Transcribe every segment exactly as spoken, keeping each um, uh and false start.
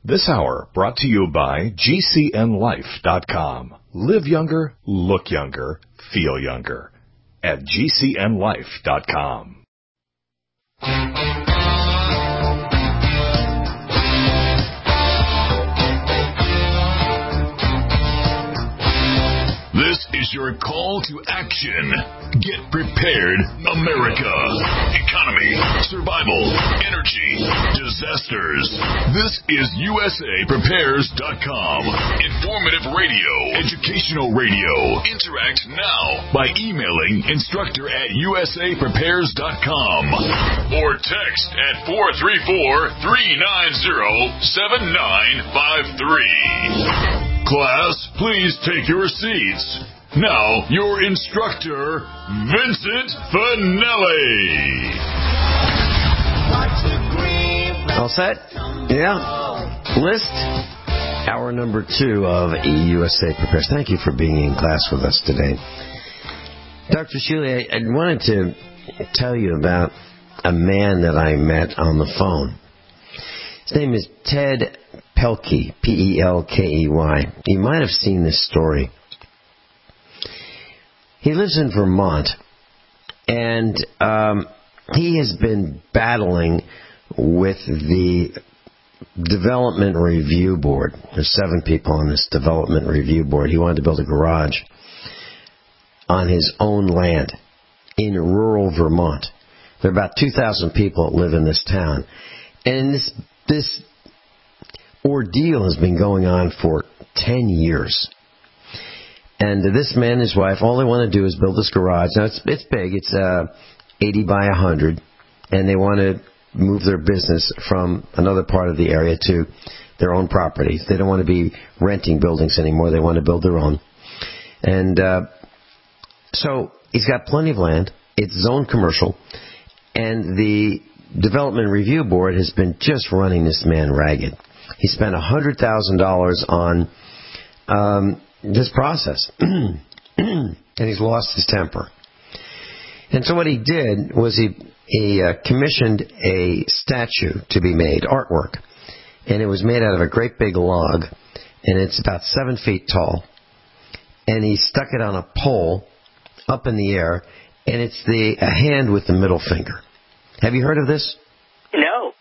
This hour brought to you by G C N life dot com. Live younger, look younger, feel younger at G C N life dot com. This is your call to action. Get prepared, America. Economy, survival, energy, disasters. This is U S A Prepares dot com. Informative radio, educational radio. Interact now by emailing instructor at U S A Prepares dot com or text at four three four, three nine zero, seven nine five three. Class, please take your seats. Now, your instructor, Vincent Finelli. All set? Yeah. List. Hour number two of U S A Prepares. Thank you for being in class with us today. Doctor Shealy, I, I wanted to tell you about a man that I met on the phone. His name is Ted Pelkey, P E L K E Y. You might have seen this story. He lives in Vermont, and um, he has been battling with the Development Review Board. There's seven people on this Development Review Board. He wanted to build a garage on his own land in rural Vermont. There are about two thousand people that live in this town. And this this ordeal has been going on for ten years. And this man and his wife, all they want to do is build this garage. Now, it's it's big. It's uh, eighty by one hundred. And they want to move their business from another part of the area to their own property. They don't want to be renting buildings anymore. They want to build their own. And uh, so he's got plenty of land. It's zoned commercial. And the Development Review Board has been just running this man ragged. He spent one hundred thousand dollars on um, this process. And he's lost his temper. And so what he did was he, he uh, commissioned a statue to be made, artwork. And it was made out of a great big log. And it's about seven feet tall. And he stuck it on a pole up in the air. And it's the a hand with the middle finger. Have you heard of this? No.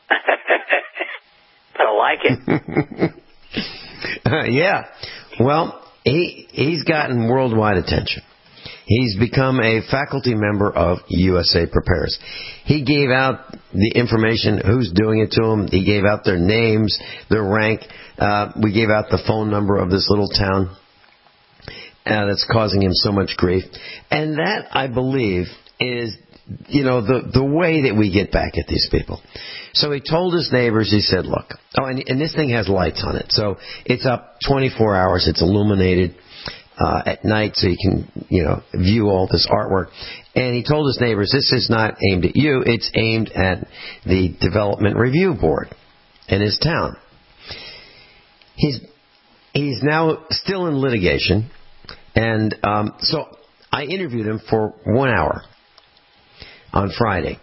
I like it. uh, yeah. Well, he he's gotten worldwide attention. He's become a faculty member of U S A Prepares. He gave out the information, who's doing it to him. He gave out their names, their rank. Uh, we gave out the phone number of this little town uh, that's causing him so much grief. And that, I believe, is, you know, the, the way that we get back at these people. So he told his neighbors, he said, look, oh, and, and this thing has lights on it. So it's up twenty-four hours. It's illuminated uh, at night so you can, you know, view all this artwork. And he told his neighbors, this is not aimed at you. It's aimed at the Development Review Board in his town. He's, he's now still in litigation. And um, so I interviewed him for one hour on Friday.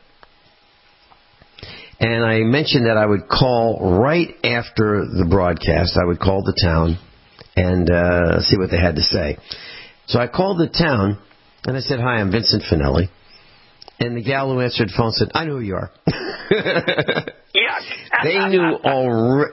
And I mentioned that I would call right after the broadcast. I would call the town and uh, see what they had to say. So I called the town, and I said, hi, I'm Vincent Finelli. And the gal who answered the phone said, I know who you are. Yeah. They knew already.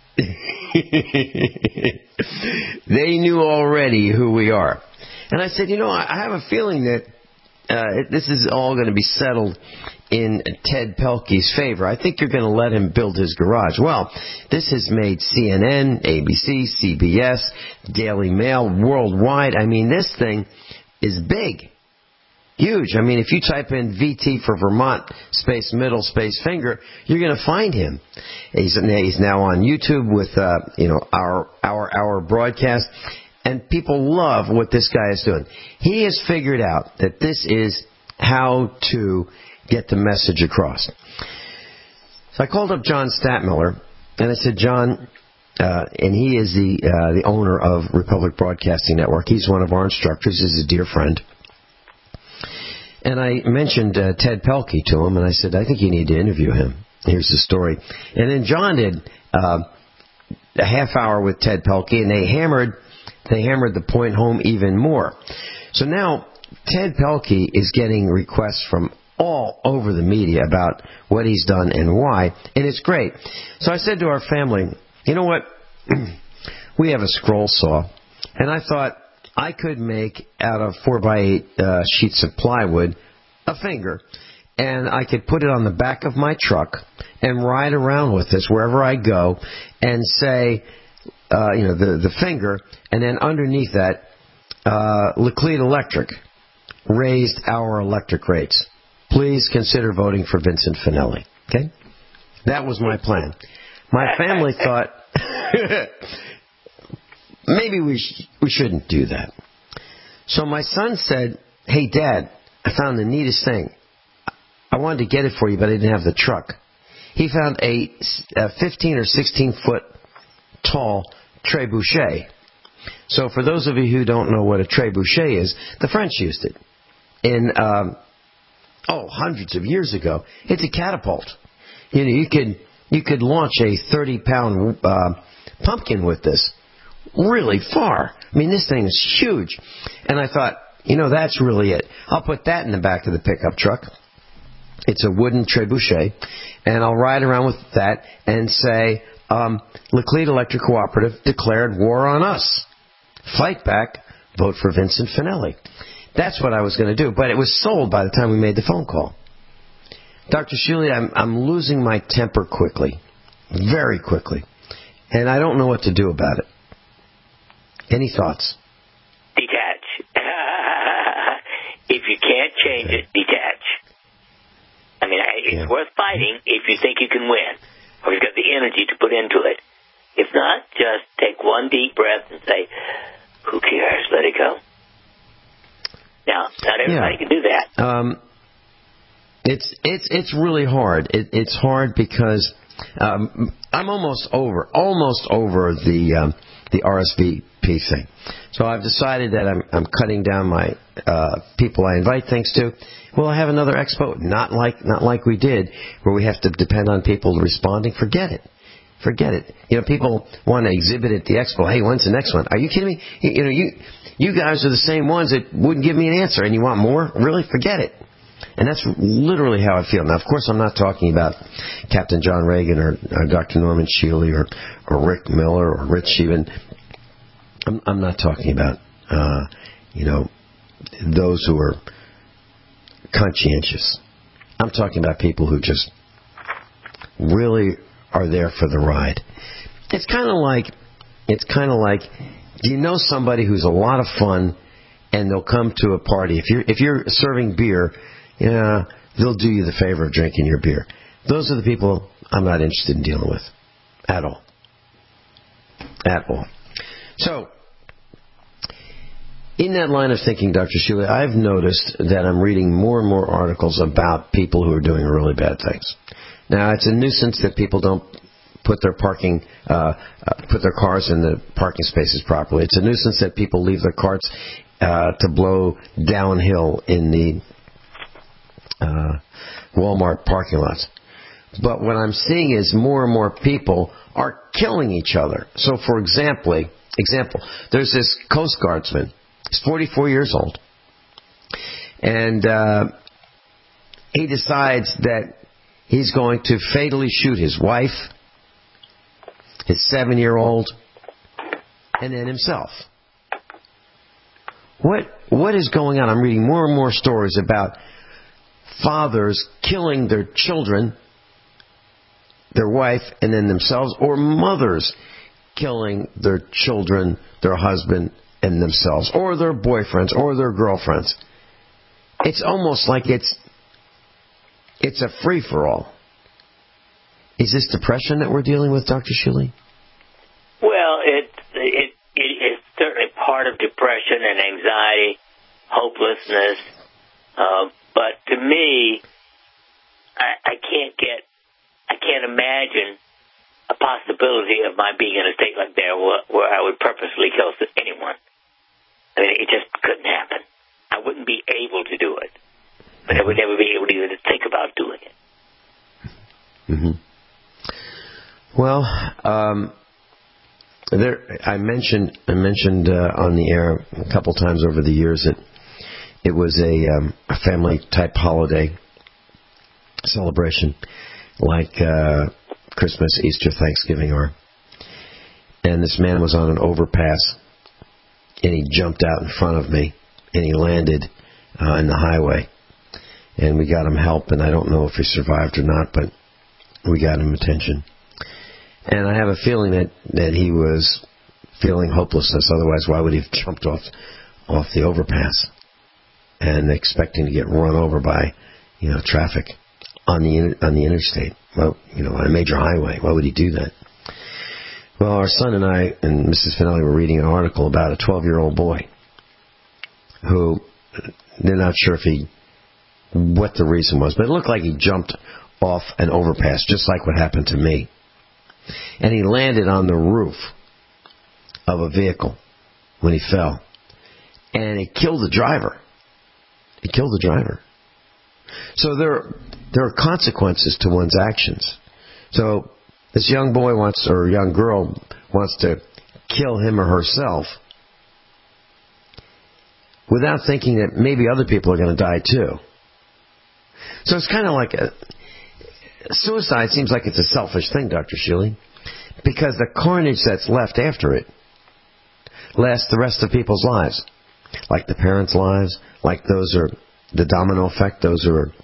They knew already who we are. And I said, you know, I have a feeling that uh, this is all going to be settled in Ted Pelkey's favor. I think you're going to let him build his garage. Well, this has made C N N, A B C, C B S, Daily Mail, worldwide. I mean, this thing is big. Huge. I mean, if you type in V T for Vermont, space middle, space finger, you're going to find him. He's, he's now on YouTube with, uh, you know, our, our, our broadcast. And people love what this guy is doing. He has figured out that this is how to get the message across. So I called up John Statmiller, and I said, John, uh, and he is the uh, the owner of Republic Broadcasting Network. He's one of our instructors. He's a dear friend. And I mentioned uh, Ted Pelkey to him, and I said, I think you need to interview him. Here's the story. And then John had uh, a half hour with Ted Pelkey, and they hammered they hammered the point home even more. So now Ted Pelkey is getting requests from all over the media about what he's done and why, and it's great. So I said to our family, you know what? We have a scroll saw, and I thought I could make out of four by eight uh, sheets of plywood a finger, and I could put it on the back of my truck and ride around with this wherever I go and say, uh, you know, the, the finger, and then underneath that, uh, Laclede Electric raised our electric rates. Please consider voting for Vincent Finelli. Okay? That was my plan. My family thought, maybe we, sh- we shouldn't do that. So my son said, hey, Dad, I found the neatest thing. I wanted to get it for you, but I didn't have the truck. He found a, a fifteen or sixteen foot tall trebuchet. So for those of you who don't know what a trebuchet is, the French used it in, um, oh, hundreds of years ago. It's a catapult. You know, you could, you could launch a thirty pound uh, pumpkin with this really far. I mean, this thing is huge. And I thought, you know, that's really it. I'll put that in the back of the pickup truck. It's a wooden trebuchet, and I'll ride around with that and say, um, Laclede Electric Cooperative declared war on us. Fight back, vote for Vincent Finelli. That's what I was going to do, but it was sold by the time we made the phone call. Doctor Shuli, I'm, I'm losing my temper quickly, very quickly, and I don't know what to do about it. Any thoughts? Detach. If you can't change okay. it, detach. I mean, it's yeah. worth fighting if you think you can win, or you've got the energy to put into it. If not, just take one deep breath and say, who cares? Let it go. Now, not everybody yeah. can do that. Um, it's it's it's really hard. It, it's hard because um, I'm almost over, almost over the um, the R S V P thing. So I've decided that I'm I'm cutting down my uh, people I invite things to. We'll have another expo, not like not like we did, where we have to depend on people responding. Forget it. Forget it. You know, people want to exhibit at the expo. Hey, when's the next one? Are you kidding me? You, you know, you you guys are the same ones that wouldn't give me an answer, and you want more? Really? Forget it. And that's literally how I feel. Now, of course, I'm not talking about Captain John Reagan or, or Doctor Norman Shealy or, or Rick Miller or Rich Sheehan. I'm, I'm not talking about, uh, you know, those who are conscientious. I'm talking about people who just really are there for the ride. It's kind of like, it's kind of like, do you know somebody who's a lot of fun and they'll come to a party? If you're if you're serving beer, yeah, they'll do you the favor of drinking your beer. Those are the people I'm not interested in dealing with at all. At all. So, in that line of thinking, Doctor Shealy, I've noticed that I'm reading more and more articles about people who are doing really bad things. Now, it's a nuisance that people don't put their parking, uh, uh, put their cars in the parking spaces properly. It's a nuisance that people leave their carts uh, to blow downhill in the uh, Walmart parking lots. But what I'm seeing is more and more people are killing each other. So, for example, example, there's this Coast Guardsman. He's forty-four years old, and uh, he decides that he's going to fatally shoot his wife, his seven-year-old, and then himself. What what is going on? I'm reading more and more stories about fathers killing their children, their wife, and then themselves, or mothers killing their children, their husband, and themselves, or their boyfriends, or their girlfriends. It's almost like it's it's a free-for-all. Is this depression that we're dealing with, Doctor Shealy? Well, it, it, it is certainly part of depression and anxiety, hopelessness. Uh, but to me, I, I can't get, I can't imagine a possibility of my being in a state like that where, where I would purposely kill anyone. I mean, it just couldn't happen. I wouldn't be able to do it. But I would never be able to even think about doing it. Mm-hmm. Well, um, there, I mentioned I mentioned uh, on the air a couple times over the years that it was a, um, a family-type holiday celebration, like uh, Christmas, Easter, Thanksgiving are. And this man was on an overpass, and he jumped out in front of me, and he landed uh, in the highway. And we got him help, and I don't know if he survived or not, but we got him attention. And I have a feeling that, that he was feeling hopelessness. Otherwise, why would he have jumped off off the overpass and expecting to get run over by, you know, traffic on the on the interstate? Well, you know, on a major highway. Why would he do that? Well, our son and I and Missus Finelli were reading an article about a twelve-year-old boy who they're not sure if he what the reason was, but it looked like he jumped off an overpass, just like what happened to me. And he landed on the roof of a vehicle when he fell. And it killed the driver. It killed the driver. So there, there are consequences to one's actions. So this young boy wants, or young girl wants to kill him or herself without thinking that maybe other people are going to die too. So it's kind of like a... Suicide seems like it's a selfish thing, Doctor Shealy, because the carnage that's left after it lasts the rest of people's lives, like the parents' lives, like those are the domino effect, those who are,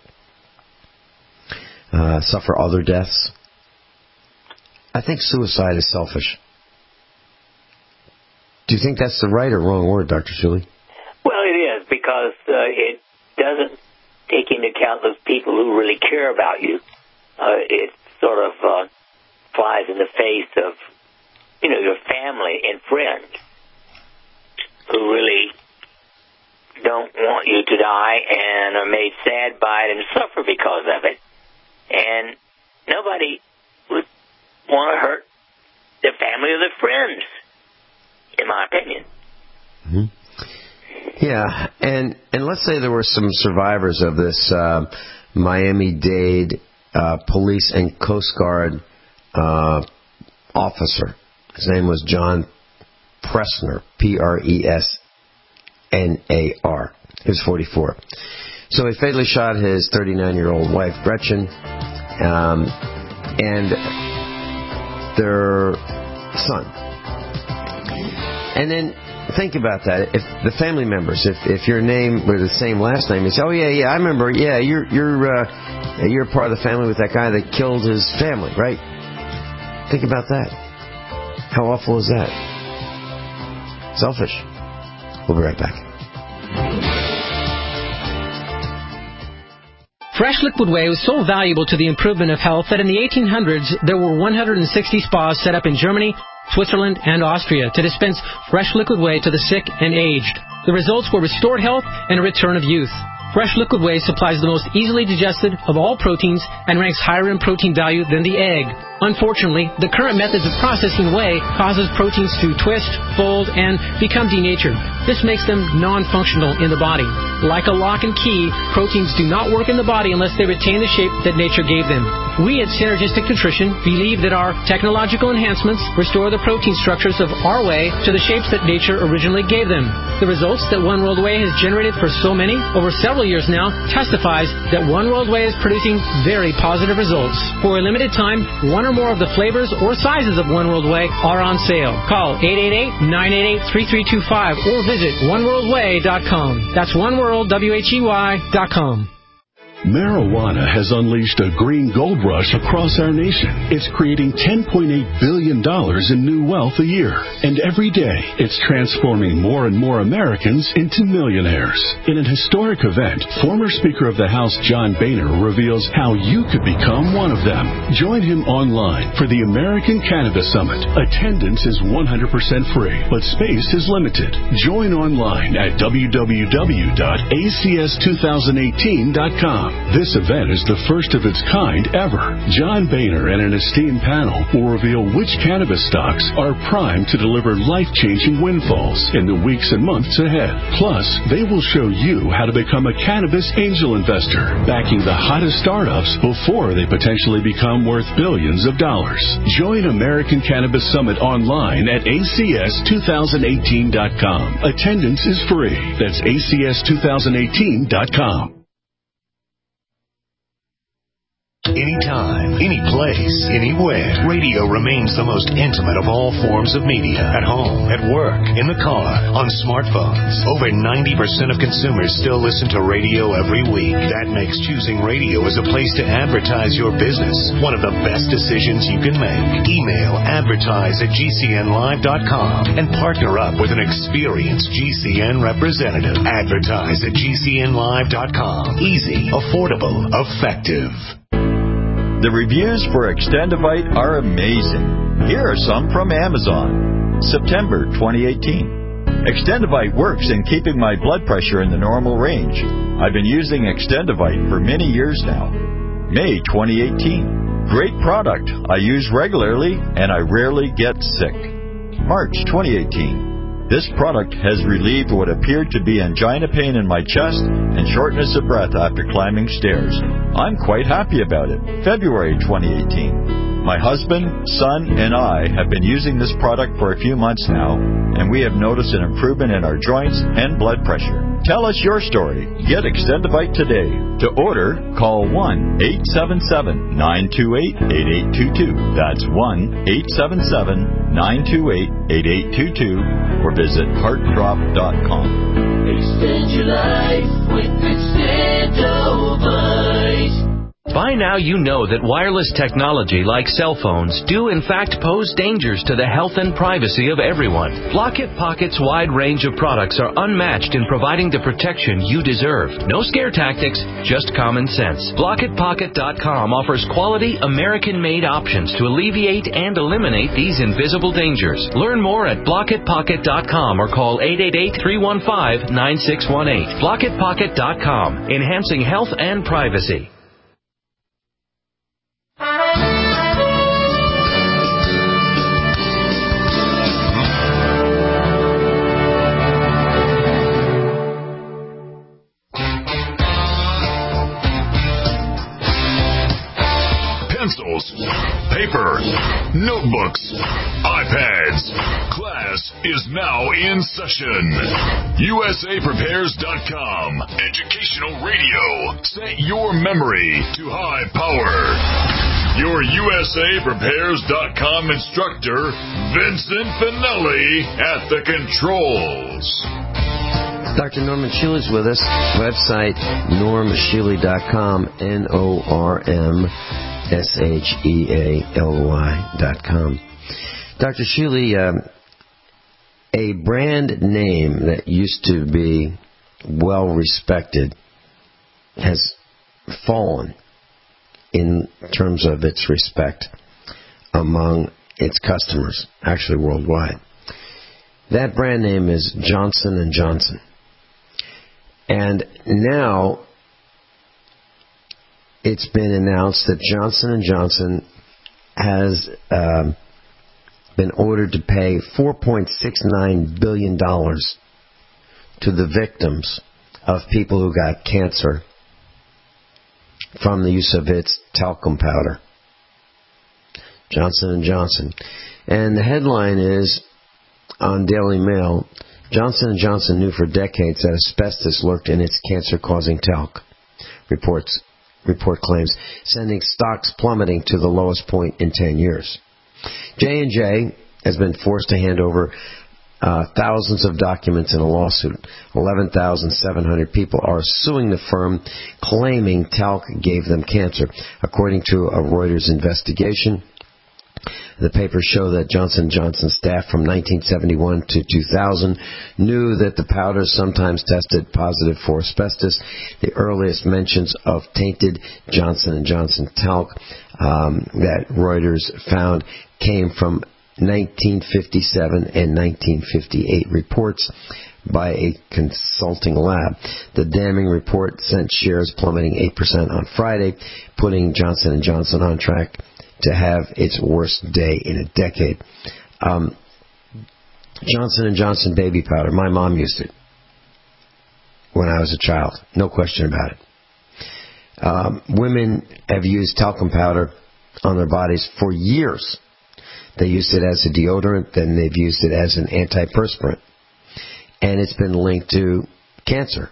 uh, suffer other deaths. I think suicide is selfish. Do you think that's the right or wrong word, Doctor Shealy? Well, it is, because uh, it doesn't take into account those people who really care about you. Uh, it sort of uh, flies in the face of, you know, your family and friends who really don't want you to die and are made sad by it and suffer because of it. And nobody would want to hurt the family or the friends, in my opinion. Mm-hmm. Yeah, and and let's say there were some survivors of this uh, Miami-Dade Uh, police and Coast Guard uh, officer. His name was John Pressner, P R E S N A R. He was forty-four. So he fatally shot his thirty-nine-year-old wife, Gretchen, um, and their son. And then think about that. If the family members, if if your name were the same last name, you say, "Oh yeah, yeah, I remember. Yeah, you're you're uh, you're part of the family with that guy that killed his family, right?" Think about that. How awful is that? Selfish. We'll be right back. Fresh Liquid Whey was so valuable to the improvement of health that in the eighteen hundreds there were one hundred sixty spas set up in Germany, Switzerland, and Austria to dispense fresh liquid whey to the sick and aged. The results were restored health and a return of youth. Fresh Liquid Whey supplies the most easily digested of all proteins and ranks higher in protein value than the egg. Unfortunately, the current methods of processing whey causes proteins to twist, fold, and become denatured. This makes them non-functional in the body. Like a lock and key, proteins do not work in the body unless they retain the shape that nature gave them. We at Synergistic Nutrition believe that our technological enhancements restore the protein structures of our whey to the shapes that nature originally gave them. The results that One World Whey has generated for so many, over several years now, testifies that One World Whey is producing very positive results. For a limited time, one or more of the flavors or sizes of One World Whey are on sale. Call eight eight eight, nine eight eight, three three two five or visit one world whey dot com. That's one world, W H E Y, dot com. Marijuana has unleashed a green gold rush across our nation. It's creating ten point eight billion dollars in new wealth a year. And every day, it's transforming more and more Americans into millionaires. In an historic event, former Speaker of the House John Boehner reveals how you could become one of them. Join him online for the American Cannabis Summit. Attendance is one hundred percent free, but space is limited. Join online at w w w dot a c s two thousand eighteen dot com. This event is the first of its kind ever. John Boehner and an esteemed panel will reveal which cannabis stocks are primed to deliver life-changing windfalls in the weeks and months ahead. Plus, they will show you how to become a cannabis angel investor, backing the hottest startups before they potentially become worth billions of dollars. Join American Cannabis Summit online at A C S twenty eighteen dot com. Attendance is free. That's A C S twenty eighteen dot com. Anytime, any place, anywhere. Radio remains the most intimate of all forms of media. At home, at work, in the car, on smartphones. Over ninety percent of consumers still listen to radio every week. That makes choosing radio as a place to advertise your business one of the best decisions you can make. Email advertise at G C N live dot com and partner up with an experienced G C N representative. Advertise at G C N live dot com. Easy, affordable, effective. The reviews for Extendivite are amazing. Here are some from Amazon. September twenty eighteen. Extendivite works in keeping my blood pressure in the normal range. I've been using Extendivite for many years now. May twenty eighteen. Great product. I use regularly and I rarely get sick. March twenty eighteen. This product has relieved what appeared to be angina pain in my chest and shortness of breath after climbing stairs. I'm quite happy about it. February twenty eighteen. My husband, son, and I have been using this product for a few months now, and we have noticed an improvement in our joints and blood pressure. Tell us your story. Get Extendivite today. To order, call one eight seven seven, nine two eight, eight eight two two. That's one eight seven seven, nine two eight, eight eight two two or visit heart drop dot com. Extend your life with Extendivite. By now you know that wireless technology like cell phones do in fact pose dangers to the health and privacy of everyone. Blockit Pocket's wide range of products are unmatched in providing the protection you deserve. No scare tactics, just common sense. Blockit Pocket dot com offers quality American-made options to alleviate and eliminate these invisible dangers. Learn more at Blockit Pocket dot com or call eight eight eight, three one five, nine six one eight. Blockit Pocket dot com, enhancing health and privacy. Pencils, paper, notebooks, iPads. Class is now in session. U S A Prepares dot com. Educational radio. Set your memory to high power. Your U S A Prepares dot com instructor, Vincent Finelli, at the controls. Doctor Norman Shealy is with us. Website, norm shealy dot com, N O R M S H E A L Y dot com. Doctor Shealy, um, a brand name that used to be well respected has fallen in terms of its respect among its customers, actually worldwide. That brand name is Johnson and Johnson. And now it's been announced that Johnson and Johnson has um, been ordered to pay four point six nine billion dollars to the victims of people who got cancer from the use of its talcum powder. Johnson and Johnson. And the headline is on Daily Mail, Johnson and Johnson knew for decades that asbestos lurked in its cancer-causing talc. Reports report claims, sending stocks plummeting to the lowest point in ten years. J and J has been forced to hand over uh, thousands of documents in a lawsuit. eleven thousand seven hundred people are suing the firm, claiming talc gave them cancer. According to a Reuters investigation, the papers show that Johnson and Johnson staff from nineteen seventy-one to two thousand knew that the powders sometimes tested positive for asbestos. The earliest mentions of tainted Johnson and Johnson talc um, that Reuters found came from nineteen fifty-seven and nineteen fifty-eight reports by a consulting lab. The damning report sent shares plummeting eight percent on Friday, putting Johnson and Johnson on track to have its worst day in a decade. Um, Johnson and Johnson baby powder. My mom used it when I was a child. No question about it. Um, women have used talcum powder on their bodies for years. They used it as a deodorant, then they've used it as an antiperspirant. And it's been linked to cancer.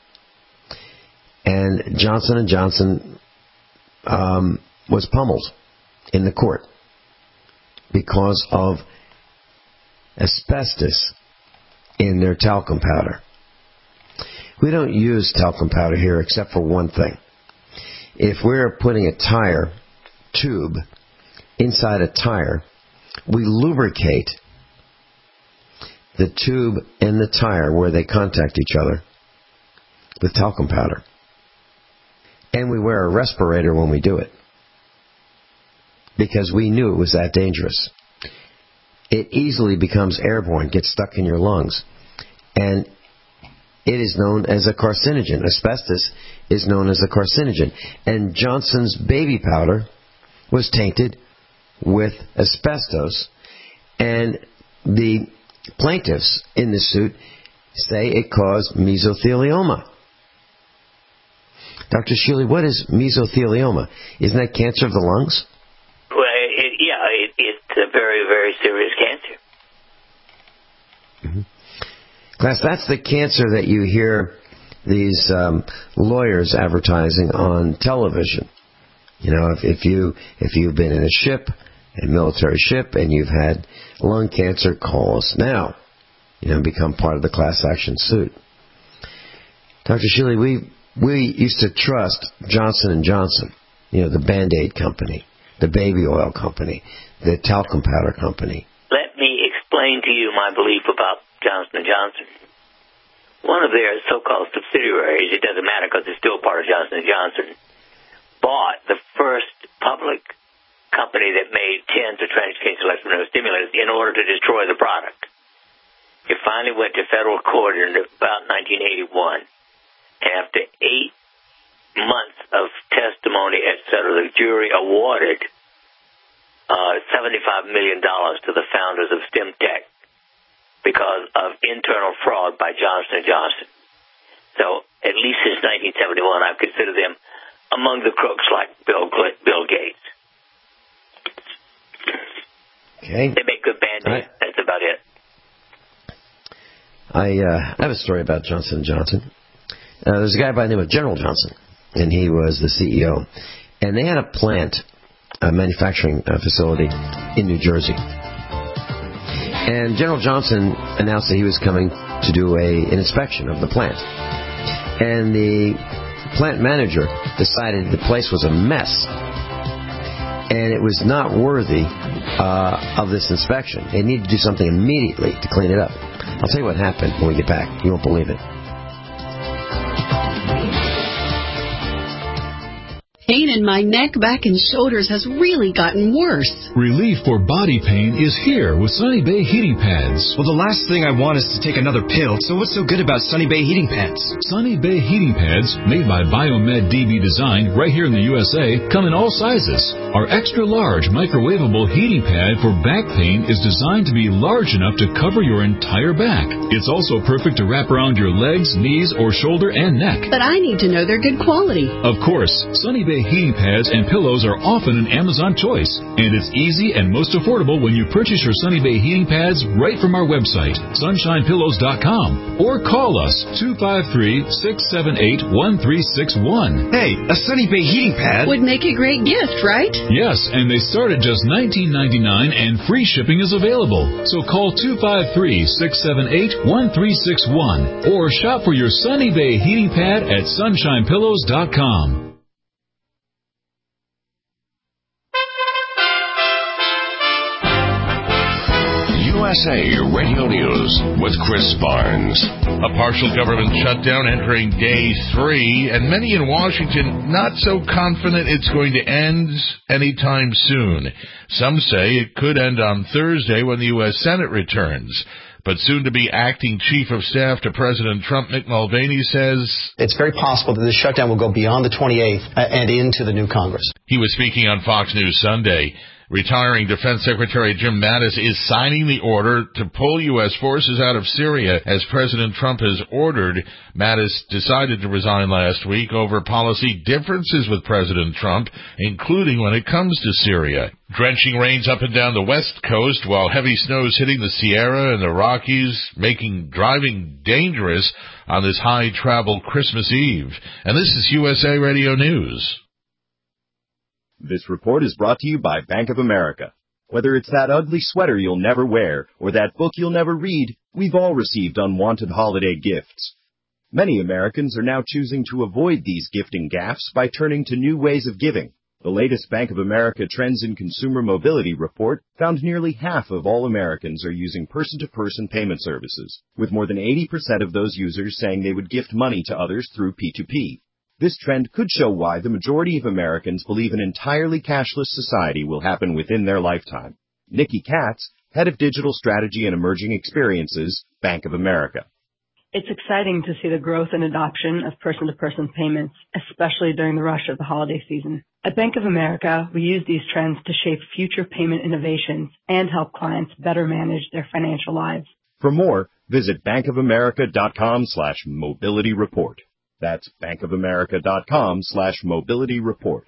And Johnson and Johnson um, was pummeled in the court because of asbestos in their talcum powder. We don't use talcum powder here except for one thing. If we're putting a tire tube inside a tire, we lubricate the tube and the tire where they contact each other with talcum powder. And we wear a respirator when we do it, because we knew it was that dangerous. It easily becomes airborne, gets stuck in your lungs, and it is known as a carcinogen. Asbestos is known as a carcinogen. And Johnson's baby powder was tainted with asbestos, and the plaintiffs in this suit say it caused mesothelioma. Doctor Shealy, what is mesothelioma? Isn't that cancer of the lungs? Well, it, yeah, it, it's a very, very serious cancer. Mm-hmm. Class, that's the cancer that you hear these um, lawyers advertising on television. You know, if, if you if you've been in a ship, a military ship, and you've had lung cancer, call us now. You know, become part of the class action suit. Doctor Shealy, we we used to trust Johnson and Johnson. You know, the Band-Aid company, the baby oil company, the talcum powder company. Let me explain to you my belief about Johnson and Johnson. One of their so-called subsidiaries, it doesn't matter because it's still part of Johnson and Johnson, bought the first public company that made tens of transcutaneous electronegative stimulators in order to destroy the product. It finally went to federal court in about nineteen eighty-one. And after eight months of testimony, et cetera, the jury awarded uh, seventy-five million dollars to the founders of StemTech because of internal fraud by Johnson and Johnson. So at least since nineteen seventy-one, I've considered them among the crooks like Bill Bill Gates. Okay. They make good Band-Aids. Right. That's about it. I, uh, I have a story about Johnson and Johnson. Uh, there's a guy by the name of General Johnson, and he was the C E O. And they had a plant, a manufacturing uh, facility in New Jersey. And General Johnson announced that he was coming to do a, an inspection of the plant. And the plant manager decided the place was a mess, and it was not worthy uh, of this inspection. They needed to do something immediately to clean it up. I'll tell you what happened when we get back. You won't believe it. Pain in my neck, back, and shoulders has really gotten worse. Relief for body pain is here with Sunny Bay Heating Pads. Well, the last thing I want is to take another pill, so what's so good about Sunny Bay Heating Pads? Sunny Bay Heating Pads, made by Biomed D B Design right here in the U S A, come in all sizes. Our extra-large microwavable heating pad for back pain is designed to be large enough to cover your entire back. It's also perfect to wrap around your legs, knees, or shoulder and neck. But I need to know they're good quality. Of course, Sunny Bay Heating Pads and pillows are often an Amazon choice, and it's easy and most affordable when you purchase your Sunny Bay Heating Pads right from our website, sunshine pillows dot com, or call us two five three, six seven eight, one three six one. Hey, a Sunny Bay Heating Pad would make a great gift, right? Yes, and they start at just nineteen ninety-nine, and free shipping is available. So call two five three, six seven eight, one three six one or shop for your Sunny Bay Heating Pad at sunshine pillows dot com. U S A Radio News with Chris Barnes. A partial government shutdown entering day three, and many in Washington not so confident it's going to end anytime soon. Some say it could end on Thursday when the U S Senate returns. But soon-to-be acting chief of staff to President Trump, Mick Mulvaney, says it's very possible that this shutdown will go beyond the twenty-eighth and into the new Congress. He was speaking on Fox News Sunday. Retiring Defense Secretary Jim Mattis is signing the order to pull U S forces out of Syria as President Trump has ordered. Mattis decided to resign last week over policy differences with President Trump, including when it comes to Syria. Drenching rains up and down the west coast, while heavy snows hitting the Sierra and the Rockies, making driving dangerous on this high-travel Christmas Eve. And this is U S A Radio News. This report is brought to you by Bank of America. Whether it's that ugly sweater you'll never wear or that book you'll never read, we've all received unwanted holiday gifts. Many Americans are now choosing to avoid these gifting gaffes by turning to new ways of giving. The latest Bank of America Trends in Consumer Mobility report found nearly half of all Americans are using person-to-person payment services, with more than eighty percent of those users saying they would gift money to others through P two P. This trend could show why the majority of Americans believe an entirely cashless society will happen within their lifetime. Nikki Katz, Head of Digital Strategy and Emerging Experiences, Bank of America. It's exciting to see the growth and adoption of person-to-person payments, especially during the rush of the holiday season. At Bank of America, we use these trends to shape future payment innovations and help clients better manage their financial lives. For more, visit bankofamerica.com slash mobility report. That's bankofamerica.com slash mobility report.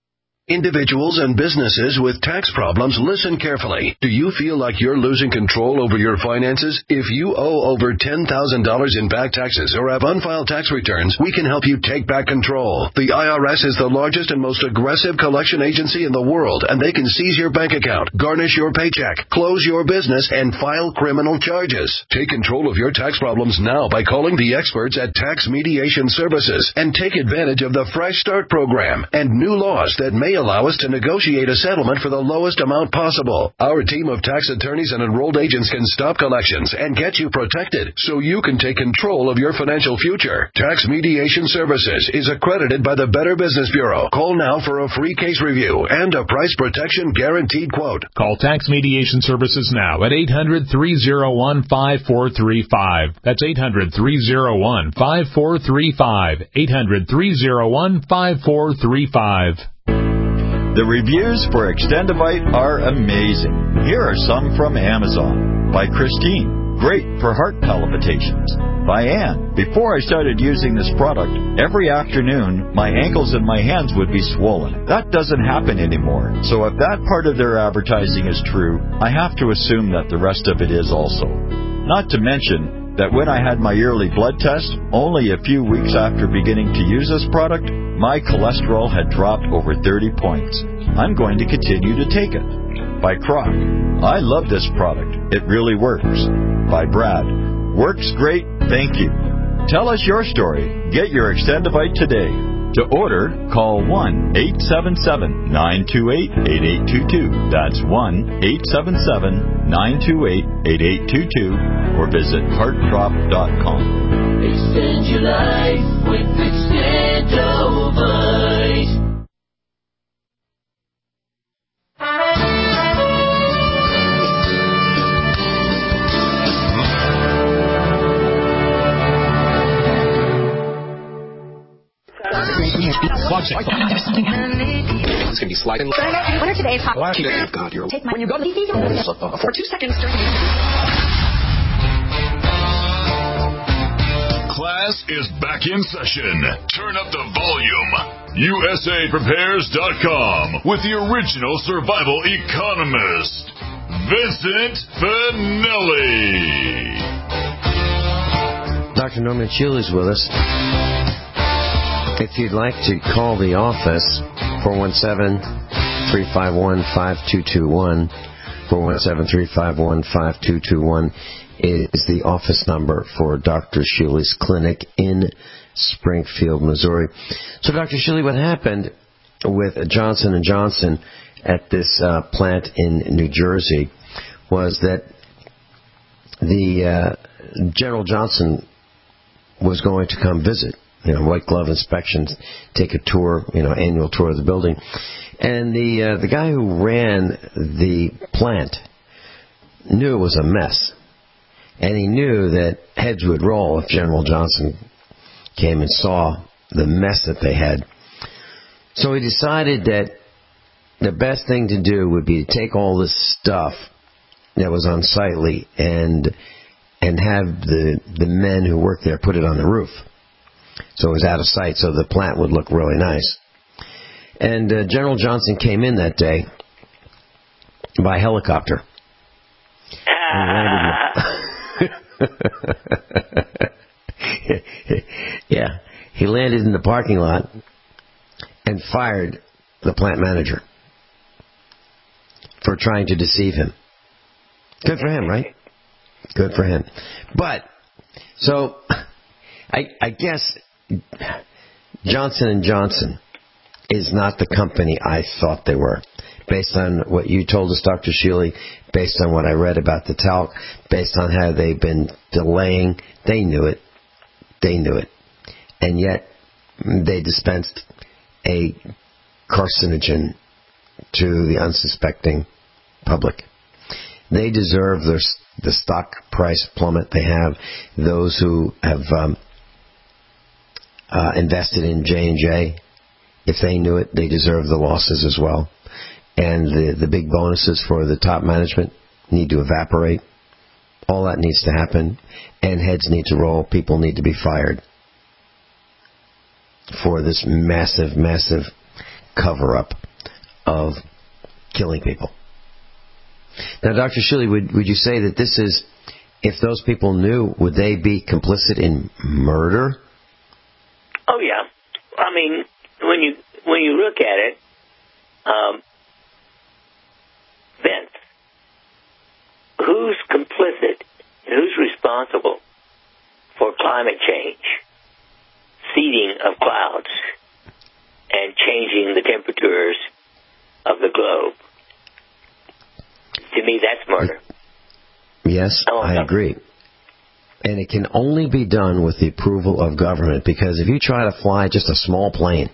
Individuals and businesses with tax problems, listen carefully. Do you feel like you're losing control over your finances? If you owe over ten thousand dollars in back taxes or have unfiled tax returns, we can help you take back control. The I R S is the largest and most aggressive collection agency in the world, and they can seize your bank account, garnish your paycheck, close your business, and file criminal charges. Take control of your tax problems now by calling the experts at Tax Mediation Services and take advantage of the Fresh Start program and new laws that may allow us to negotiate a settlement for the lowest amount possible. Our team of tax attorneys and enrolled agents can stop collections and get you protected so you can take control of your financial future. Tax Mediation Services is accredited by the Better Business Bureau. Call now for a free case review and a price protection guaranteed quote. Call Tax Mediation Services now at eight hundred, three oh one, five four three five. That's eight hundred, three oh one, five four three five. eight hundred, three oh one, five four three five. The reviews for Extendivite are amazing. Here are some from Amazon. By Christine, great for heart palpitations. By Ann, before I started using this product, every afternoon my ankles and my hands would be swollen. That doesn't happen anymore. So if that part of their advertising is true, I have to assume that the rest of it is also. Not to mention that when I had my yearly blood test, only a few weeks after beginning to use this product, my cholesterol had dropped over thirty points. I'm going to continue to take it. By Croc, I love this product. It really works. By Brad, works great, thank you. Tell us your story. Get your Extendivite today. To order, call one eight seven seven, nine two eight, eight eight two two. That's one eight seven seven, nine two eight, eight eight two two or visit heart drop dot com. Extend your life with Extendivite. Watch it. It's going to be sliding. What are today's hot? Watch it. God, you're Take my, when you go to for two seconds during Class is back in session. Turn up the volume. U S A Prepares dot com with the original survival economist, Vincent Finelli. Doctor Norman Shield is with us. If you'd like to call the office, four one seven, three five one, five two two one, four one seven, three five one, five two two one is the office number for Doctor Shealy's clinic in Springfield, Missouri. So, Doctor Shealy, what happened with Johnson and Johnson at this uh, plant in New Jersey was that the uh, General Johnson was going to come visit. You know, white glove inspections, take a tour, you know, annual tour of the building. And the uh, the guy who ran the plant knew it was a mess. And he knew that heads would roll if General Johnson came and saw the mess that they had. So he decided that the best thing to do would be to take all this stuff that was unsightly and and have the the men who worked there put it on the roof, so it was out of sight, so the plant would look really nice. And uh, General Johnson came in that day by helicopter. Yeah, he landed in the parking lot and fired the plant manager for trying to deceive him. Good for him, right? Good for him. But, so, I, I guess Johnson and Johnson is not the company I thought they were. Based on what you told us, Doctor Shealy, based on what I read about the talc, based on how they've been delaying, they knew it. They knew it. And yet, they dispensed a carcinogen to the unsuspecting public. They deserve their, the stock price plummet they have. Those who have um, uh, invested in J and J, if they knew it, they deserve the losses as well. And the, the big bonuses for the top management need to evaporate. All that needs to happen. And heads need to roll. People need to be fired for this massive, massive cover-up of killing people. Now, Doctor Shealy, would, would you say that this is, if those people knew, would they be complicit in murder? Oh, yeah. I mean, when you when you look at it, um, Vince, who's complicit and who's responsible for climate change, seeding of clouds, and changing the temperatures of the globe? To me, that's murder. Yes, oh, I agree. And it can only be done with the approval of government, because if you try to fly just a small plane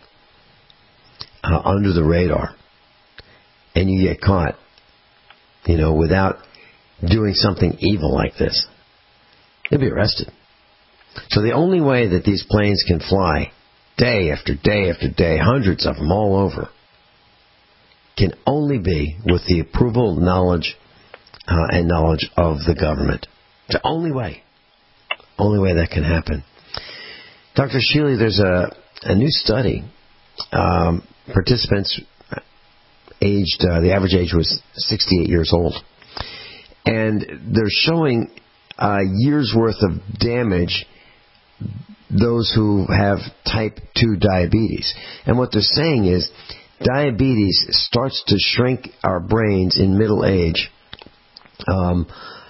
uh, under the radar and you get caught, you know, without doing something evil like this, you'll be arrested. So the only way that these planes can fly day after day after day, hundreds of them all over, can only be with the approval, knowledge, uh, and knowledge of the government. It's the only way. Only way that can happen. Doctor Shealy, there's a, a new study. Um, participants aged, uh, the average age was sixty-eight years old. And they're showing uh, years worth of damage those who have type two diabetes. And what they're saying is diabetes starts to shrink our brains in middle age. Um,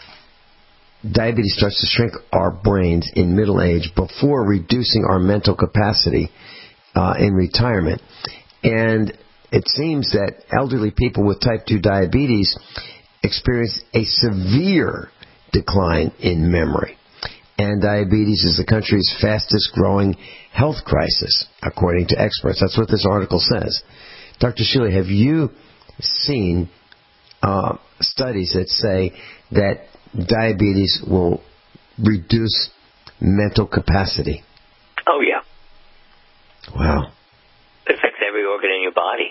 diabetes starts to shrink our brains in middle age before reducing our mental capacity uh, in retirement. And it seems that elderly people with type two diabetes experience a severe decline in memory. And diabetes is the country's fastest growing health crisis, according to experts. That's what this article says. Doctor Shealy, have you seen uh, studies that say that diabetes will reduce mental capacity? Oh, yeah. Wow. It affects every organ in your body.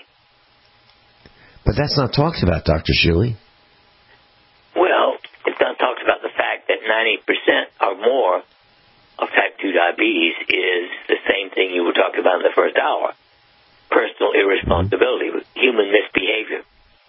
But that's not talked about, Doctor Shealy. Well, it's not talked about the fact that ninety percent or more of type two diabetes is the same thing you were talking about in the first hour. Personal irresponsibility, mm-hmm. human misbehavior.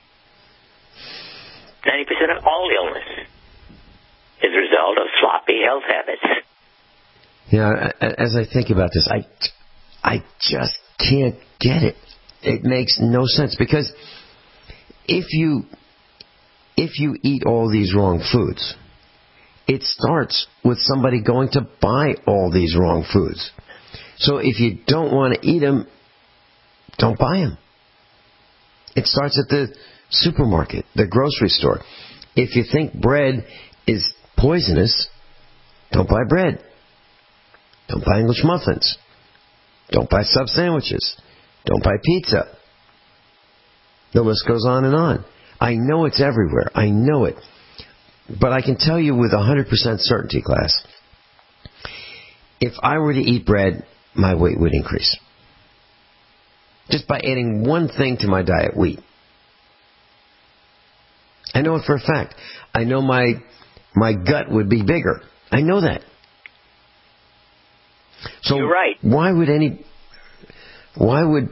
ninety percent of all illness is a result of sloppy health habits. Yeah, as I think about this, I, I just can't get it. It makes no sense, because if you if you eat all these wrong foods, it starts with somebody going to buy all these wrong foods. So if you don't want to eat them, don't buy them. It starts at the supermarket, the grocery store. If you think bread is poisonous, don't buy bread. Don't buy English muffins. Don't buy sub sandwiches. Don't buy pizza. The list goes on and on. I know it's everywhere. I know it. But I can tell you with one hundred percent certainty, class, if I were to eat bread, my weight would increase. Just by adding one thing to my diet, wheat. I know it for a fact. I know my my gut would be bigger. I know that. So you're right. Why would any... Why would...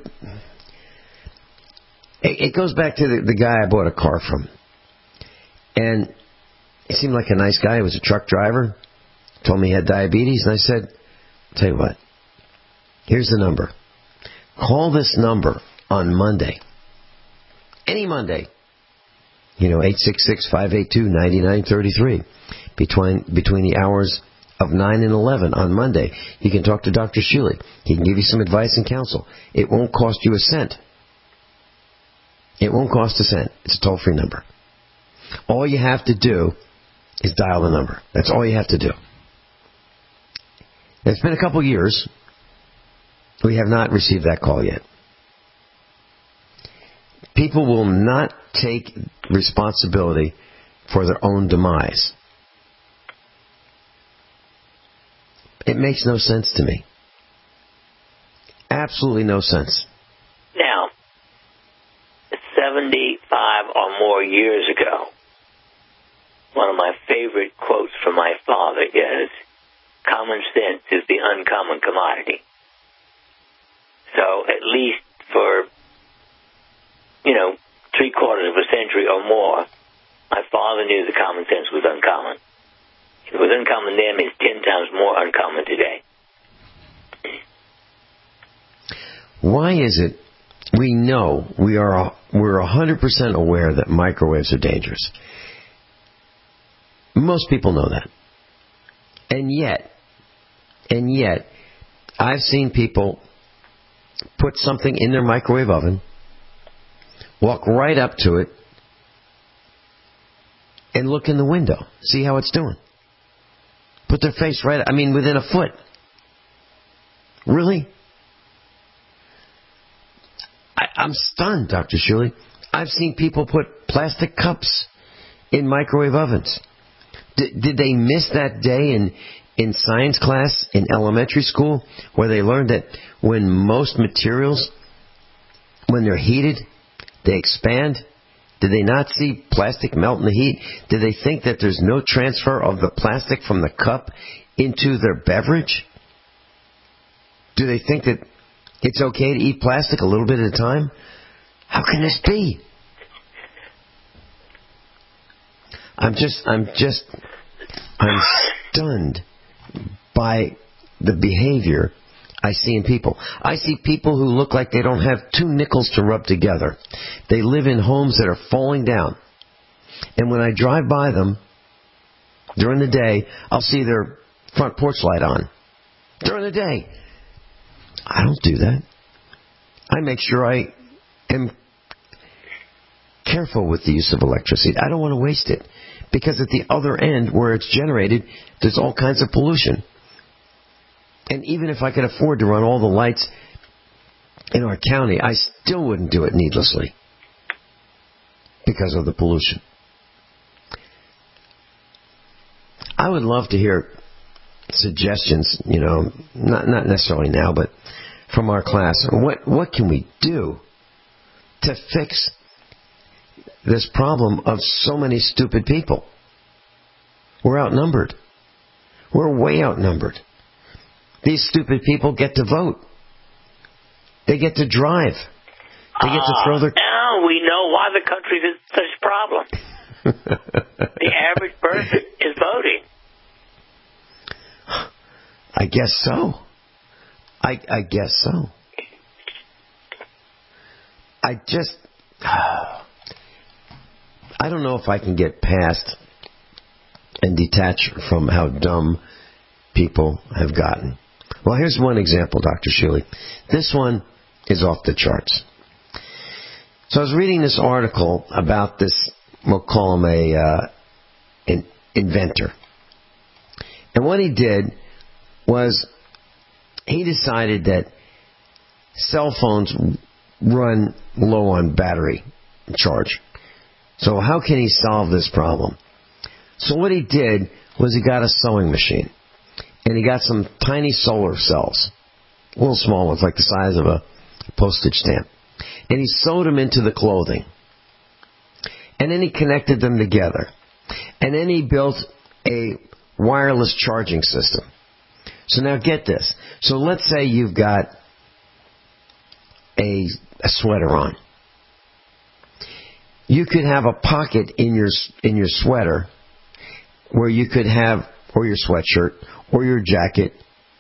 It, it goes back to the, the guy I bought a car from. And he seemed like a nice guy. He was a truck driver. Told me he had diabetes. And I said, I'll tell you what. Here's the number. Call this number on Monday. Any Monday. You know, eight six six, five eight two, nine nine three three. Between, between the hours of nine and eleven on Monday. You can talk to Doctor Shuley. He can give you some advice and counsel. It won't cost you a cent. It won't cost a cent. It's a toll-free number. All you have to do is dial the number. That's all you have to do. It's been a couple years. We have not received that call yet. People will not take responsibility for their own demise. It makes no sense to me. Absolutely no sense. Now, seventy-five or more years ago, one of my favorite quotes from my father is, common sense is the uncommon commodity. So at least for, you know, three quarters of a century or more, my father knew that common sense was uncommon. If it was uncommon then, it's ten times more uncommon today. Why is it we know, we are, we're one hundred percent aware that microwaves are dangerous? Most people know that. And yet, and yet, I've seen people put something in their microwave oven, walk right up to it, and look in the window, see how it's doing. Put their face right, I mean, within a foot. Really? I, I'm stunned, Doctor Shuley. I've seen people put plastic cups in microwave ovens. D- did they miss that day in, in science class in elementary school where they learned that when most materials, when they're heated, they expand? Did they not see plastic melt in the heat? Did they think that there's no transfer of the plastic from the cup into their beverage? Do they think that it's okay to eat plastic a little bit at a time? How can this be? I'm just, I'm just, I'm stunned by the behavior I see in people. I see people who look like they don't have two nickels to rub together. They live in homes that are falling down. And when I drive by them during the day, I'll see their front porch light on. During the day. I don't do that. I make sure I am careful with the use of electricity. I don't want to waste it. Because at the other end, where it's generated, there's all kinds of pollution. And even if I could afford to run all the lights in our county, I still wouldn't do it needlessly because of the pollution. I would love to hear suggestions, you know, not not necessarily now, but from our class. What what can we do to fix this problem of so many stupid people? We're outnumbered. We're way outnumbered. These stupid people get to vote. They get to drive. They get to throw their... Uh, now we know why the country is such a problem. The average person is voting. I guess so. I, I guess so. I just... I don't know if I can get past and detach from how dumb people have gotten. Well, here's one example, Doctor Shuley. This one is off the charts. So I was reading this article about this, we'll call him a uh, an inventor. And what he did was he decided that cell phones run low on battery charge. So how can he solve this problem? So what he did was he got a sewing machine, and he got some tiny solar cells, little small ones like the size of a postage stamp, and he sewed them into the clothing. And then he connected them together. And then he built a wireless charging system. So now get this. So let's say you've got a, a sweater on. You could have a pocket in your in your sweater where you could have, or your sweatshirt, or your jacket,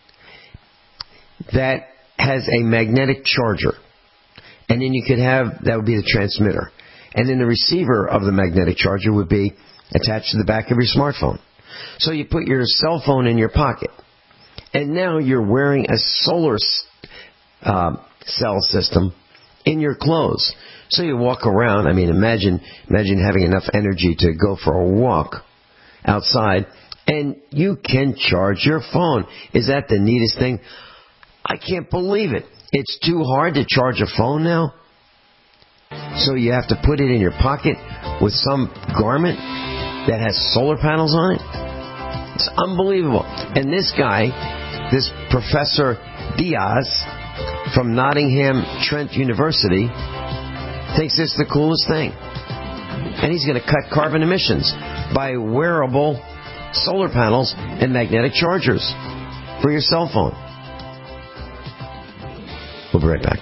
that has a magnetic charger. And then you could have, that would be the transmitter. And then the receiver of the magnetic charger would be attached to the back of your smartphone. So you put your cell phone in your pocket. And now you're wearing a solar uh, cell system in your clothes. So you walk around. I mean, imagine imagine having enough energy to go for a walk outside, and you can charge your phone. Is that the neatest thing? I can't believe it. It's too hard to charge a phone now. So you have to put it in your pocket with some garment that has solar panels on it. It's unbelievable. And this guy, this Professor Diaz from Nottingham Trent University, thinks it's the coolest thing. And he's going to cut carbon emissions by wearable solar panels and magnetic chargers for your cell phone. We'll be right back.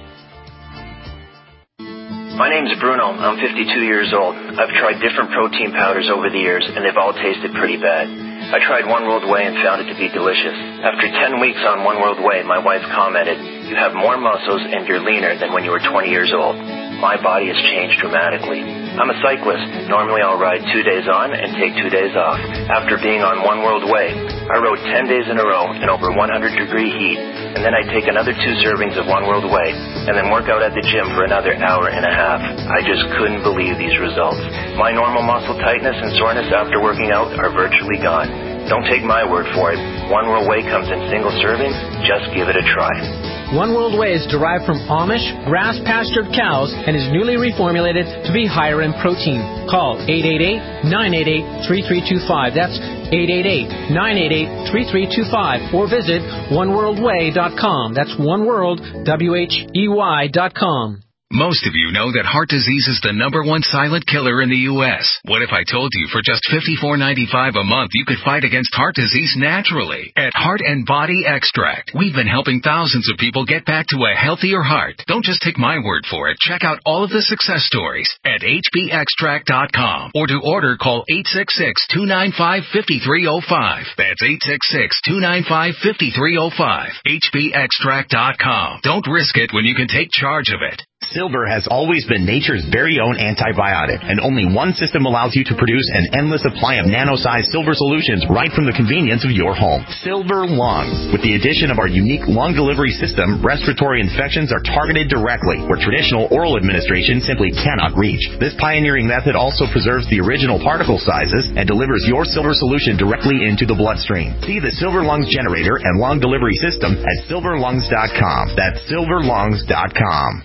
My name's Bruno. I'm fifty-two years old. I've tried different protein powders over the years, and they've all tasted pretty bad. I tried One World Whey and found it to be delicious. After ten weeks on One World Whey, my wife commented, "You have more muscles and you're leaner than when you were twenty years old." My body has changed dramatically. I'm a cyclist. Normally I'll ride two days on and take two days off. After being on One World Whey, I rode ten days in a row in over one hundred degree heat, and then I'd take another two servings of One World Whey, and then work out at the gym for another hour and a half. I just couldn't believe these results. My normal muscle tightness and soreness after working out are virtually gone. Don't take my word for it. One World Whey comes in single servings. Just give it a try. One World Whey is derived from Amish, grass-pastured cows and is newly reformulated to be higher in protein. Call eight eight eight, nine eight eight, three three two five. That's eight eight eight, nine eight eight, three three two five. Or visit one world way dot com. That's oneworld, W H E Y dot com. Most of you know that heart disease is the number one silent killer in the U S What if I told you for just fifty-four ninety-five a month you could fight against heart disease naturally at Heart and Body Extract? We've been helping thousands of people get back to a healthier heart. Don't just take my word for it. Check out all of the success stories at H B extract dot com, or to order call eight six six, two nine five, five three zero five. That's eight six six, two nine five, five three zero five. H B extract dot com. Don't risk it when you can take charge of it. Silver has always been nature's very own antibiotic, and only one system allows you to produce an endless supply of nano-sized silver solutions right from the convenience of your home. Silver Lungs. With the addition of our unique lung delivery system, respiratory infections are targeted directly, where traditional oral administration simply cannot reach. This pioneering method also preserves the original particle sizes and delivers your silver solution directly into the bloodstream. See the Silver Lungs generator and lung delivery system at silver lungs dot com. That's silver lungs dot com.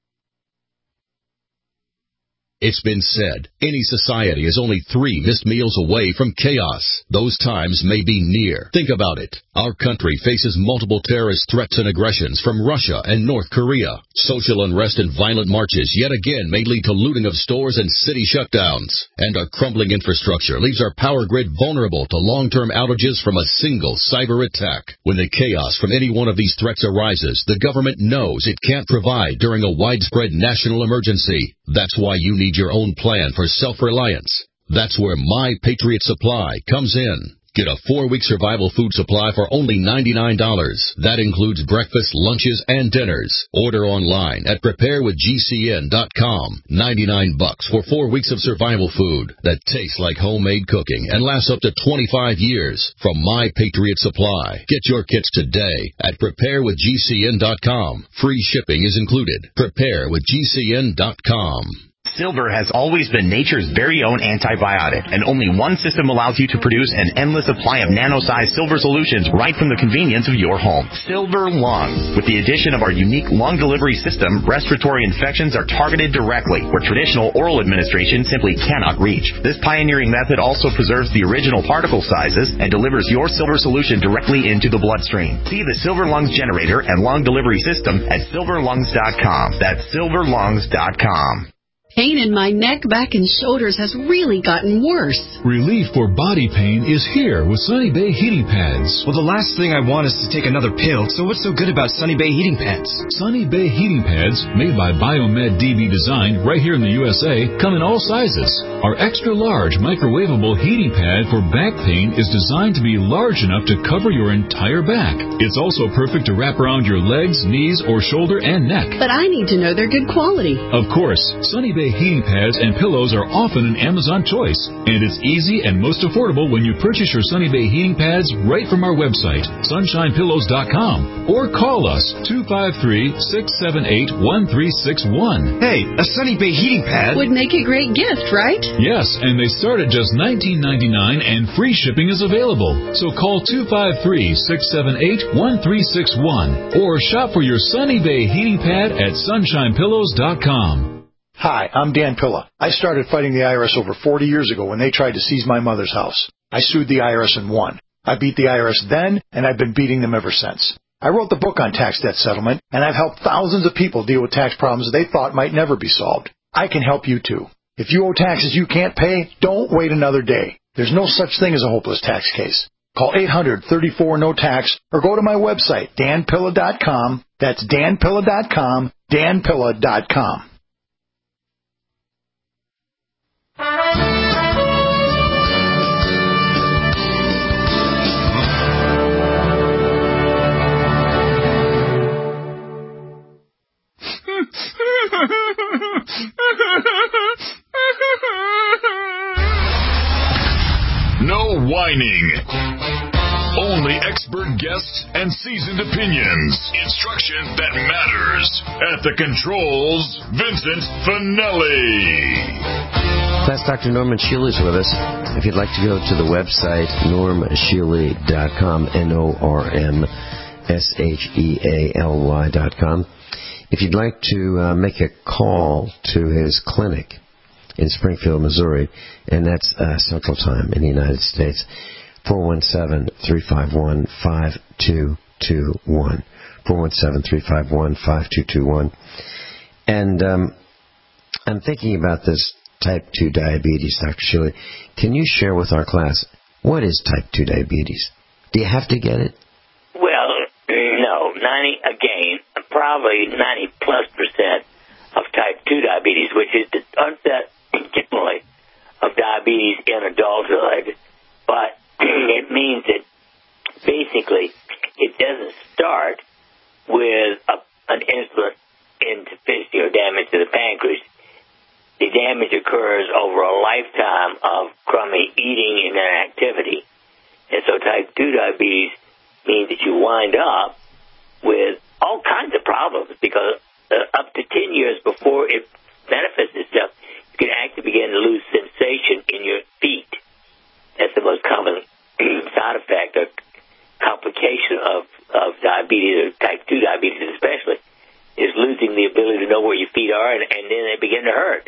It's been said, any society is only three missed meals away from chaos. Those times may be near. Think about it. Our country faces multiple terrorist threats and aggressions from Russia and North Korea. Social unrest and violent marches yet again may lead to looting of stores and city shutdowns. And our crumbling infrastructure leaves our power grid vulnerable to long-term outages from a single cyber attack. When the chaos from any one of these threats arises, the government knows it can't provide during a widespread national emergency. That's why you need your own plan for self-reliance. That's where My Patriot Supply comes in. Get a four-week survival food supply for only ninety-nine dollars. That includes breakfast, lunches, and dinners. Order online at prepare with G C N dot com. ninety-nine bucks for four weeks of survival food that tastes like homemade cooking and lasts up to twenty-five years from My Patriot Supply. Get your kits today at prepare with G C N dot com. Free shipping is included. prepare with G C N dot com. Silver has always been nature's very own antibiotic, and only one system allows you to produce an endless supply of nano-sized silver solutions right from the convenience of your home. Silver Lungs. With the addition of our unique lung delivery system, respiratory infections are targeted directly, where traditional oral administration simply cannot reach. This pioneering method also preserves the original particle sizes and delivers your silver solution directly into the bloodstream. See the Silver Lungs generator and lung delivery system at silver lungs dot com. That's silver lungs dot com. Pain in my neck, back, and shoulders has really gotten worse. Relief for body pain is here with Sunny Bay Heating Pads. Well, the last thing I want is to take another pill, so what's so good about Sunny Bay Heating Pads? Sunny Bay Heating Pads, made by Biomed D B Design right here in the U S A, come in all sizes. Our extra-large microwavable heating pad for back pain is designed to be large enough to cover your entire back. It's also perfect to wrap around your legs, knees, or shoulder and neck. But I need to know they're good quality. Of course, Sunny Bay heating pads and pillows are often an Amazon choice, and it's easy and most affordable when you purchase your Sunny Bay heating pads right from our website, sunshine pillows dot com, or call us two five three, six seven eight, one three six one. Hey, a Sunny Bay heating pad would make a great gift, right? Yes, and they start at just nineteen ninety-nine, and free shipping is available. So call two five three, six seven eight, one three six one or shop for your Sunny Bay heating pad at sunshine pillows dot com. Hi, I'm Dan Pilla. I started fighting the I R S over forty years ago when they tried to seize my mother's house. I sued the I R S and won. I beat the I R S then, and I've been beating them ever since. I wrote the book on tax debt settlement, and I've helped thousands of people deal with tax problems they thought might never be solved. I can help you too. If you owe taxes you can't pay, don't wait another day. There's no such thing as a hopeless tax case. Call eight hundred, thirty-four, no tax or go to my website, dan pilla dot com. That's dan pilla dot com, dan pilla dot com. No whining. Only expert guests and seasoned opinions. Instruction that matters. At the controls, Vincent Finelli. Class Doctor Norman Shealy is with us. If you'd like to go to the website, norm shealy dot com, N O R M S H E A L Y dot com. If you'd like to uh, make a call to his clinic in Springfield, Missouri, and that's uh, Central Time in the United States, four one seven, three five one, five two two one. four one seven, three five one, five two two one. And um, I'm thinking about this type two diabetes, Doctor Shealy. Can you share with our class, what is type two diabetes? Do you have to get it? Well, no. ninety again, probably ninety plus percent of type two diabetes, which is the onset generally of diabetes in adulthood, but it means that basically it doesn't start with a, an insulin insufficiency or damage to the pancreas. The damage occurs over a lifetime of crummy eating and inactivity. And so type two diabetes means that you wind up with all kinds of problems because uh, up to ten years before it manifests itself, you can actually begin to lose sensation in your feet. That's the most common side effect or complication of, of diabetes, or type two diabetes especially, is losing the ability to know where your feet are, and, and then they begin to hurt.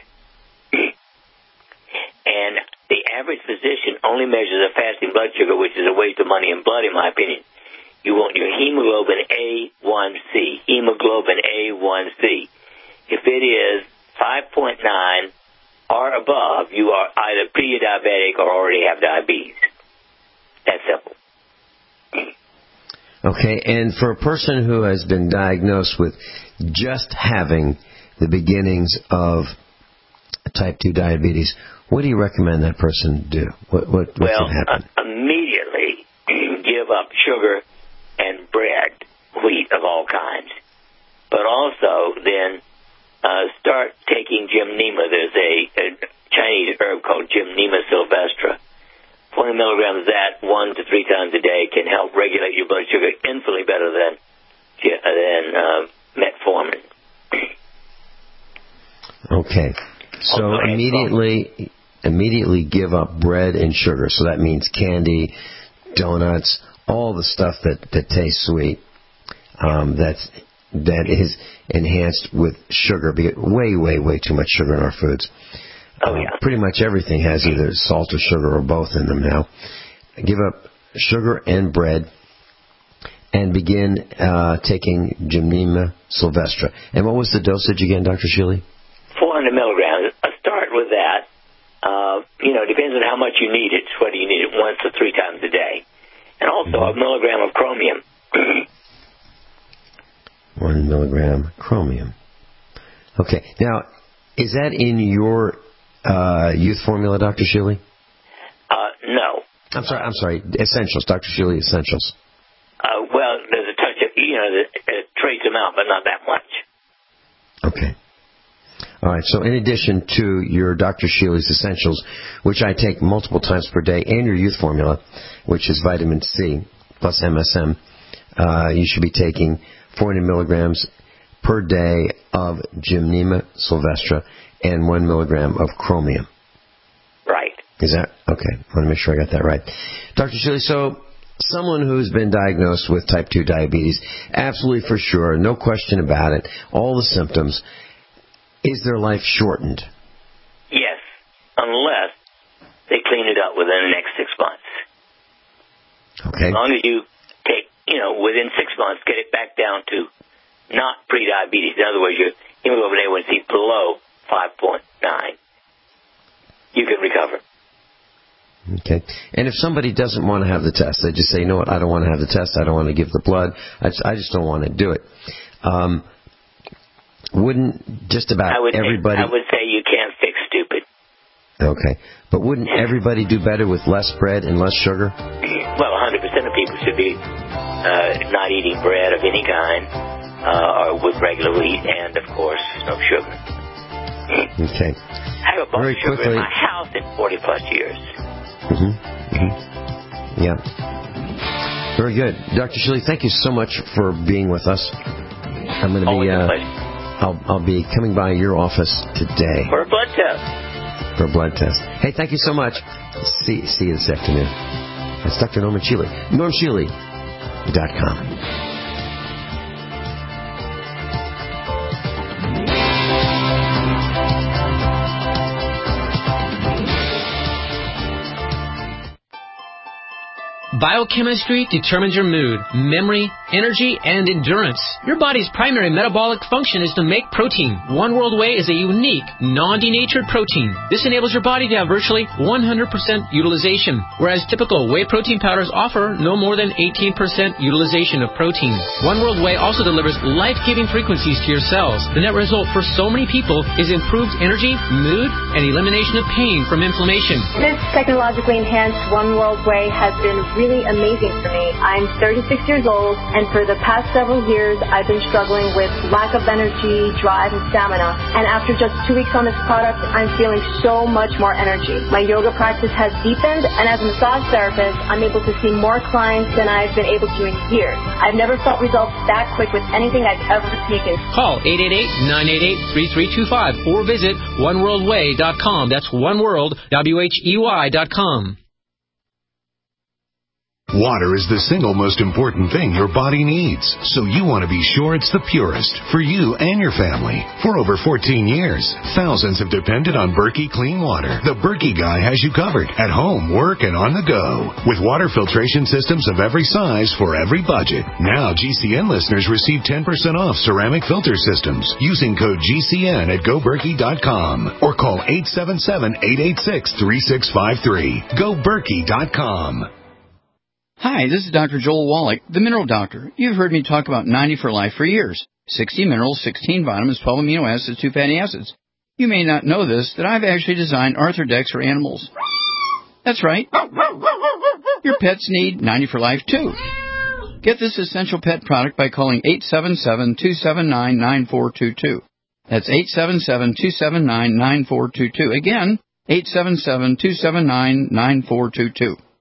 And the average physician only measures a fasting blood sugar, which is a waste of money and blood, in my opinion. You want your hemoglobin A one C, hemoglobin A one C. If it is five point nine or above, you are either pre-diabetic or already have diabetes. That's simple. Okay, and for a person who has been diagnosed with just having the beginnings of type two diabetes, what do you recommend that person do? What, what, what well, should happen? Uh, immediately give up sugar and bread, wheat of all kinds. But also then uh, start taking Gymnema. There's a, a Chinese herb called Gymnema sylvestre. twenty milligrams of that one to three times a day can help regulate your blood sugar infinitely better than, than uh, metformin. Okay. So immediately, immediately give up bread and sugar. So that means candy, donuts, all the stuff that, that tastes sweet. Um, that's that is enhanced with sugar. Way, way, way too much sugar in our foods. Oh yeah. Uh, pretty much everything has either salt or sugar or both in them now. Give up sugar and bread, and begin uh, taking Gymnema Sylvestra. And what was the dosage again, Doctor Shealy? four hundred milligrams. I start with that. Uh, you know, it depends on how much you need it. Whether you need it once or three times a day, and also mm-hmm. a milligram of chromium. One milligram chromium. Okay. Now, is that in your uh, youth formula, Doctor Shealy? Uh, no. I'm sorry. I'm sorry. Essentials, Doctor Shealy Essentials. Uh, well, there's a touch of, you know, a trace amount, but not that much. Okay. All right. So, in addition to your Doctor Shealy's Essentials, which I take multiple times per day, and your youth formula, which is vitamin C plus M S M, uh, you should be taking four hundred milligrams per day of Gymnema Sylvestra and one milligram of chromium. Right. Is that okay? I want to make sure I got that right. Doctor Shealy, so someone who's been diagnosed with type two diabetes, absolutely for sure, no question about it, all the symptoms, is their life shortened? Yes, unless they clean it up within the next six months. Okay. As long as you take, you know, within six months, get it back down to not pre-diabetes. In other words, your hemoglobin A one C below five point nine. You can recover. Okay. And if somebody doesn't want to have the test, they just say, you know what, I don't want to have the test, I don't want to give the blood, I just, I just don't want to do it. Um, wouldn't just about I would everybody... Say, I would say you can't fix stupid. Okay. But wouldn't everybody do better with less bread and less sugar? Well, one hundred percent of people should be uh, not eating bread of any kind, uh, or with regular wheat, and, of course, no sugar. Okay. I haven't bought Very sugar quickly, in my house in forty-plus years. Mm-hmm. Mm-hmm. Yeah. Very good. Doctor Shealy, thank you so much for being with us. I'm going to be, uh, I'll, I'll be coming by your office today. For a blood test. For a blood test. Hey, thank you so much. See, see you this afternoon. That's Doctor Norman Shealy. norm shealy dot com. Biochemistry determines your mood, memory, energy, and endurance. Your body's primary metabolic function is to make protein. One World Whey is a unique, non-denatured protein. This enables your body to have virtually one hundred percent utilization, whereas typical whey protein powders offer no more than eighteen percent utilization of protein. One World Whey also delivers life-giving frequencies to your cells. The net result for so many people is improved energy, mood, and elimination of pain from inflammation. This technologically enhanced One World Whey has been really amazing for me. I'm thirty-six years old, and for the past several years, I've been struggling with lack of energy, drive, and stamina. And after just two weeks on this product, I'm feeling so much more energy. My yoga practice has deepened, and as a massage therapist, I'm able to see more clients than I've been able to in years. I've never felt results that quick with anything I've ever taken. Call eight eight eight, nine eight eight, three three two five or visit one world way dot com. That's oneworld, W H E Y dot com. Water is the single most important thing your body needs, so you want to be sure it's the purest for you and your family. For over fourteen years, thousands have depended on Berkey Clean Water. The Berkey guy has you covered at home, work, and on the go. With water filtration systems of every size for every budget. Now G C N listeners receive ten percent off ceramic filter systems using code G C N at go berkey dot com or call eight seven seven, eight eight six, three six five three. go berkey dot com. Hi, this is Doctor Joel Wallach, the Mineral Doctor. You've heard me talk about ninety for Life for years. sixty minerals, sixteen vitamins, twelve amino acids, two fatty acids. You may not know this, that I've actually designed Arthrodex for animals. That's right. Your pets need ninety for Life, too. Get this essential pet product by calling eight seven seven, two seven nine, nine four two two. That's eight seven seven, two seven nine, nine four two two. Again, eight seven seven, two seven nine, nine four two two.